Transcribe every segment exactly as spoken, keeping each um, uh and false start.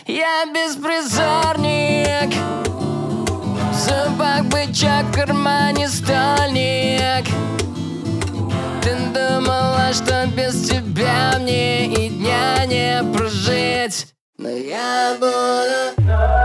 Я беспризорник, в зубах бычок, в кармане стольник. Ты думала, что без тебя мне и дня не прожить, но я буду.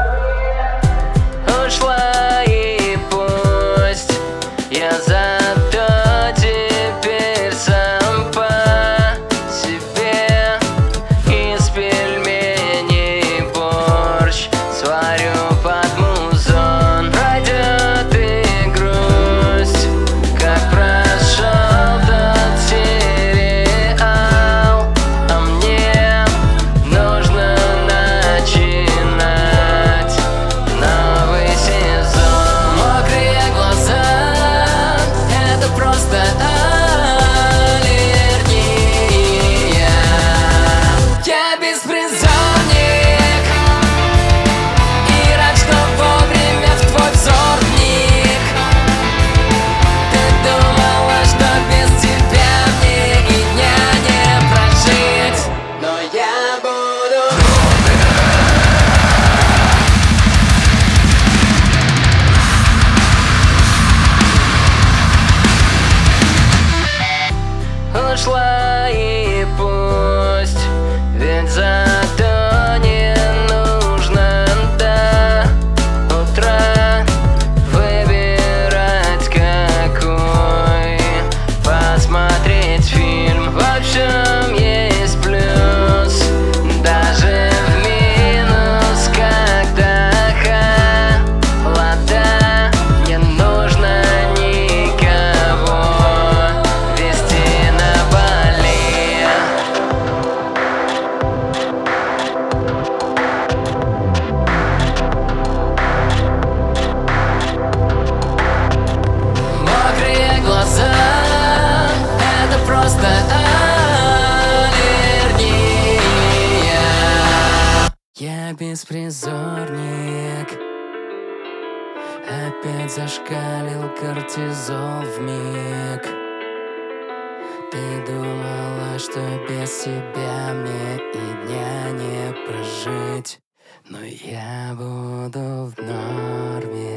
Ушла и пусть, я зато теперь сам по себе. Из пельменей борщ сварю под музон. Пройдет и грусть, как прошел тот сериал, а мне нужно начинать новый сезон. Мокрые глаза — это просто аллергия. Я беспризорник и рад, что вовремя в твой взорник. Ты думала, что без тебя мне и дня не прожить, но я буду. Ушла и пусть, ведь зато не нужно до утра выбирать какой посмотреть фильм. В общем, есть плюс даже в минус, когда холода. Не нужно никого вести на Бали. Мокрые глаза — это просто аллергия. Я беспризорник, опять зашкалил кортизол вмиг. Ты думала, что без тебя мне и дня не прожить, но я буду в норме.